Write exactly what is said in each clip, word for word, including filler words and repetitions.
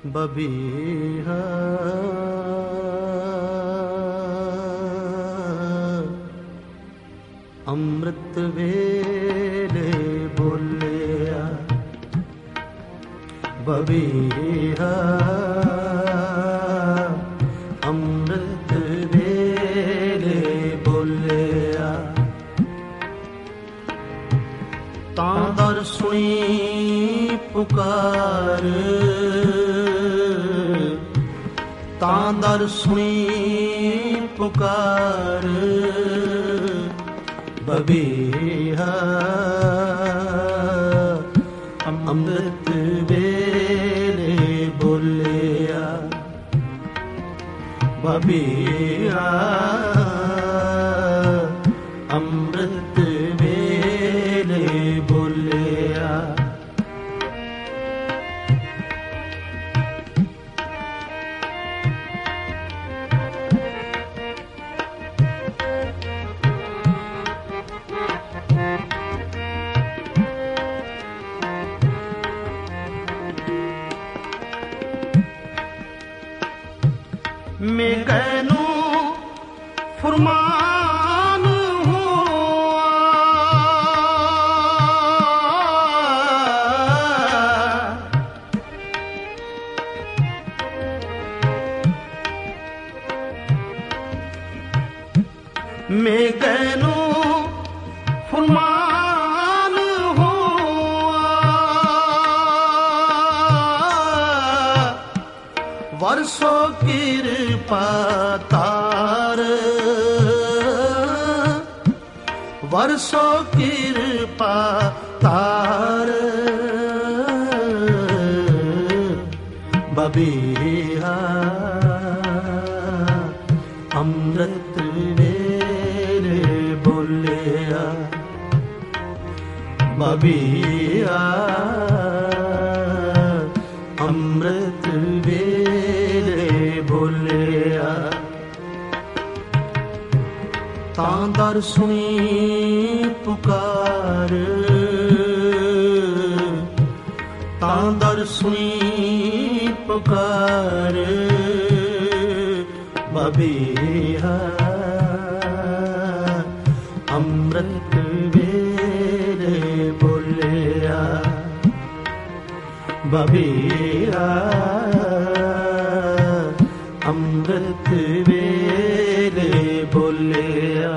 ਬਬੀਹਾ ਅੰਮ੍ਰਿਤ ਵੇਲੇ ਬੋਲਿਆ ਬਬੀਹਾ ਅੰਮ੍ਰਿਤ ਵੇਲੇ ਬੋਲਿਆ ਤਾਂ ਦਰ ਸੁਣੀ ਪੁਕਾਰ ਤਾਂ ਦਰ ਸੁਣੀ ਪੁਕਾਰ ਬਬੀਹਾ ਅੰਮ੍ਰਿਤ ਵੇਲੇ ਬੋਲਿਆ ਬਬੀਹਾ ਅੰਮ੍ਰਿਤ ਵੇਲੇ ਬੋਲਿਆ ਮੇਘਨੂ ਫੁਰਮਾਨ ਹੋਆ ਮੇਘਨੂ ਫੁਰਮਾਨ ਹੋਆ ਵਰਸੋ ਕਿਰਪਾ ਤਾਰ ਵਰਸੋ ਕਿਰਪਾ ਤਾਰ ਬਬੀਹਾ ਅੰਮ੍ਰਿਤ ਵੇਲੇ ਬੋਲਿਆ ਬਬੀਹਾ ਅੰਮ੍ਰਿਤ ਵੇਲੇ ਬੋਲਿਆ ਤਾਂ ਦਰ ਸੁਣੀ ਪੁਕਾਰ ਤਾਂ ਦਰ ਸੁਣੀ ਪੁਕਾਰ ਬਬੀਹਾ ਅੰਮ੍ਰਿਤ ਵੇਲੇ ਬੋਲਿਆ ਬਬੀਹਾ ਅੰਮ੍ਰਿਤ ਵੇਲੇ ਬੋਲਿਆ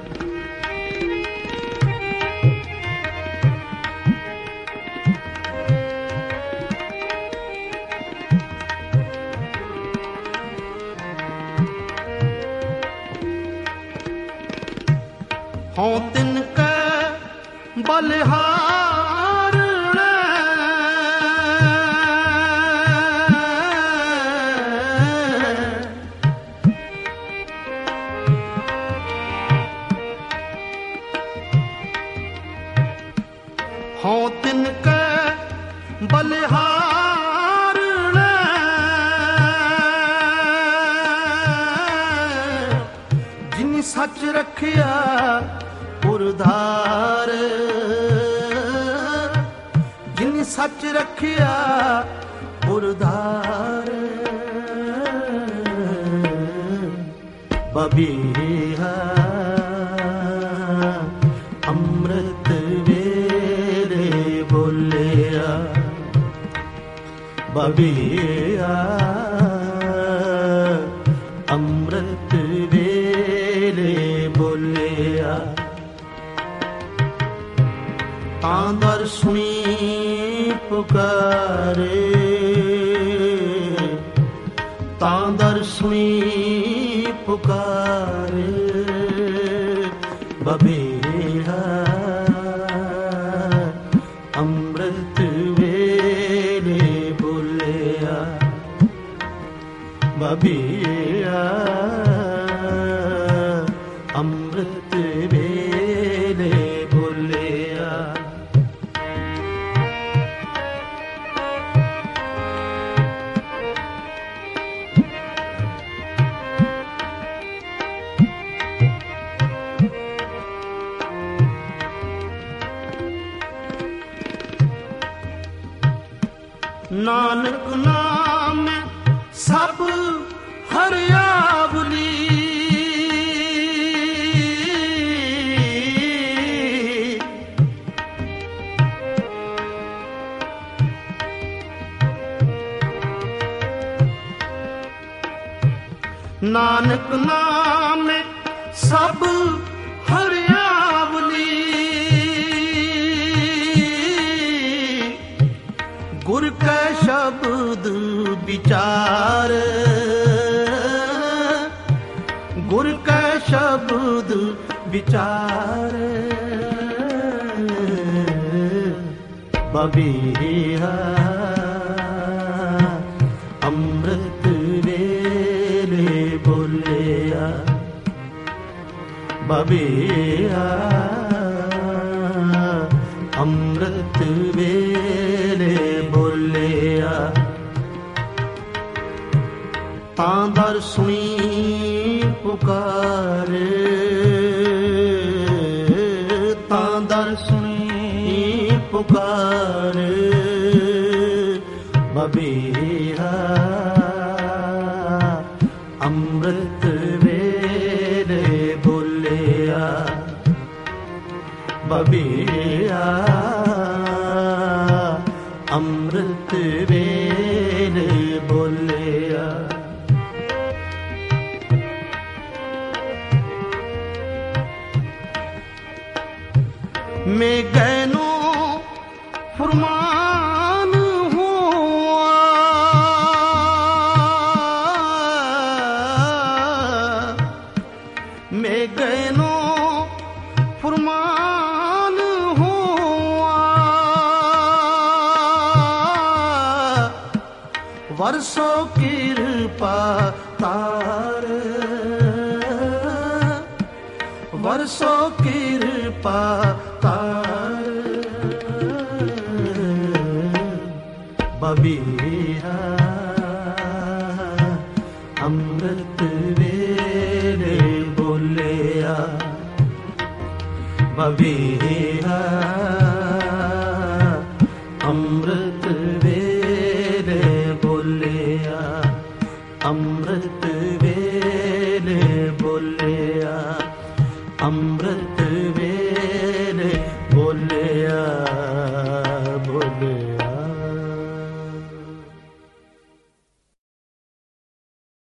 ਹੋਂ ਤਿਨ ਕੈ ਬਲਿਹਾਰ ਹੋਂ ਤਿਨ ਕੈ ਬਲਿਹਾਰ ਜਿਨ ਸੱਚ ਰੱਖਿਆ ਪੁਰਧਾਰ ਜਿਨ ਸੱਚ ਰੱਖਿਆ ਪੁਰਧਾਰ ਬਬੀਹਾ ਅੰਮ੍ਰਿਤ ਵੇਲੇ ਬੋਲਿਆ ਬਬੀਹਾ ਅੰਮ੍ਰਿਤ ਵੇਲੇ ਬੋਲਿਆ ਤਾਂ ਦਰ ਸੁਣੀ ਪੁਕਾਰੇ ਤਾਂ ਦਰ ਸੁਣੀ ਪੁਕਾਰੇ ਬਬੀਹਾ ਅੰਮ੍ਰਿਤ ਵੇਲੇ ਬੋਲਿਆ ਬਬੀਹਾ ਅੰਮ੍ਰਿਤ ਵੇਲੇ ਬੋਲਿਆ ਨਾਨਕ ਨਾਮ ਨਾਨਕ ਨਾਮੇ ਸਭ ਹਰਿਆਵਲੀ, ਗੁਰ ਕੈ ਸ਼ਬਦ ਵਿਚਾਰ, ਗੁਰ ਕੈ ਸ਼ਬਦ ਵਿਚਾਰ। ਬਬੀਹਾ ਅੰਮ੍ਰਿਤ ਵੇਲੇ ਬੋਲਿਆ, ਬਬੀਹਾ ਅੰਮ੍ਰਿਤ ਵੇਲੇ ਬੋਲਿਆ। ਤਾਂ ਦਰ ਸੁਣੀ ਪੁਕਾਰ, ਤਾਂ ਦਰ ਸੁਣੀ ਪੁਕਾਰ। ਬਬੀਹਾ ਅੰਮ੍ਰਿਤ ਵੇਲੇ ਬੋਲਿਆ, ਬਬੀਹਾ ਅੰਮ੍ਰਿਤ ਵੇਲੇ ਬੋਲਿਆ। ਮੈਂ ਗੈਨੋ ਫਰਮਾਨ ਹੋਆ, ਮੈਂ ਗੈਨੋ ਫਰਮਾਨ ਹੋਆ। ਵਰਸੋ ਕਿਰਪਾ ਤਾਰ, ਵਰਸੋ ਕਿਰਪਾ ਤਾਰ। ਬਬੀਹਾ ਅੰਮ੍ਰਿਤ ਵੇਲੇ ਬੋਲਿਆ, ਬਬੀਹਾ ਅੰਮ੍ਰਿਤ ਵੇਲੇ ਬੋਲਿਆ, ਅੰਮ੍ਰਿਤ ਵੇਲੇ ਬੋਲਿਆ, ਅੰਮ੍ਰਿਤ